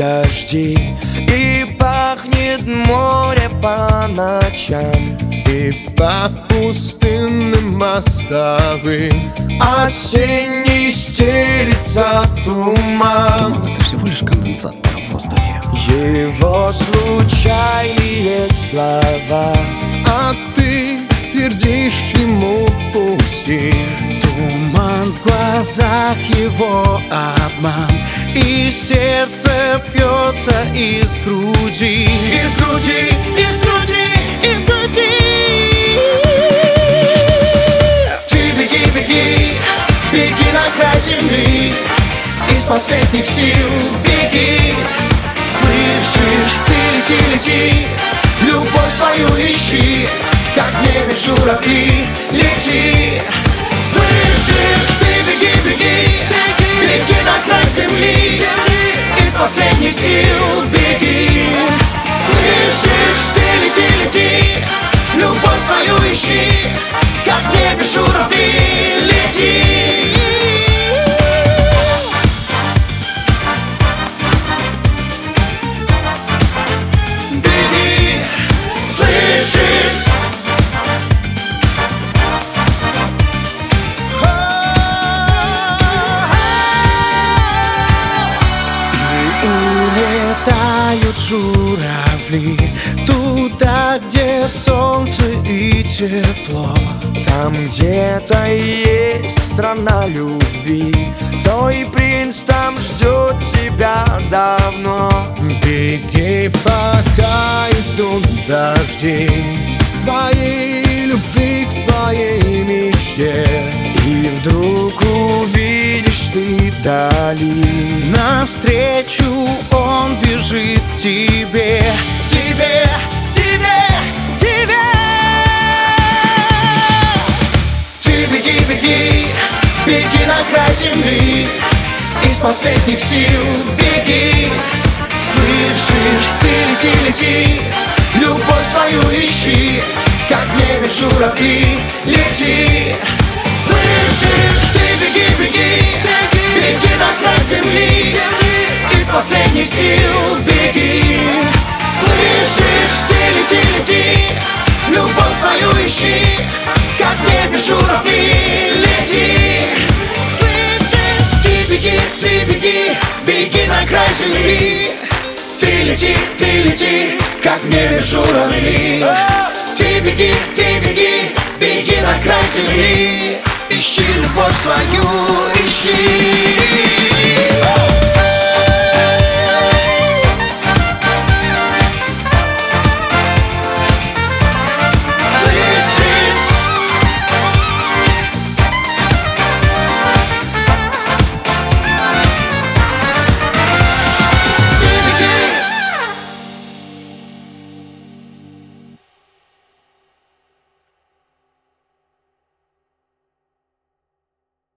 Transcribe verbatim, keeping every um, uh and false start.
дожди, и пахнет море по ночам, и по пустынным мостовым осенний стелится туман. Это всего лишь конденсат в воздухе. Его случайные слова, а ты твердишь ему пусти. Туман в глазах, его обман, и сердце бьется из груди, Из груди, из груди, из груди. Ты беги, беги, беги на край земли, из последних сил беги. Слышишь, ты лети, лети, любовь свою ищи, как в небе журавли, лети. Слышишь, ты беги, беги, беги на край земли, из последних сил беги. Слышишь, ты лети, лети, любовь свою ищи, как в небе журавли, лети. Беги, слышишь? Улетают журавли туда, где солнце и тепло. там где-то есть страна любви, твой принц там ждет тебя давно. Беги, пока идут дожди, к своей любви, к своей мечте. И вдруг увидишь ты вдали, Навстречу он бежит к тебе, Тебе, тебе, тебе. ты беги, беги, беги на край земли, из последних сил беги. Слышишь, ты лети, лети, любовь свою ищи, как в небе журавли, лети. Слышишь, ты беги, беги, беги на край земли, из последних сил беги. Слышишь, ты лети, лети, любовь свою ищи, как в небе журавли, лети. Слышишь, ты беги, ты беги, беги на край земли. Ты лети, ты лети, как в небе журавли. Ты беги, ты беги, беги на край земли. Ищи любовь свою, ищи.